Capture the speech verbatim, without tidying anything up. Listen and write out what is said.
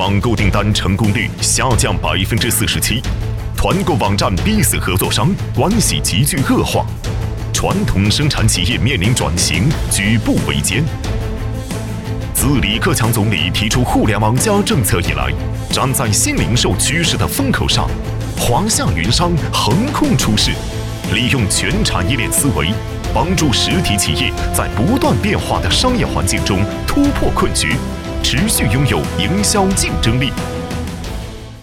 网购订单成功率下降百分之四十七，团购网站逼死合作商，关系急剧恶化。传统生产企业面临转型，举步维艰。自李克强总理提出“互联网加”政策以来，站在新零售趋势的风口上，华夏云商横空出世，利用全产业链思维，帮助实体企业在不断变化的商业环境中突破困局，持续拥有营销竞争力。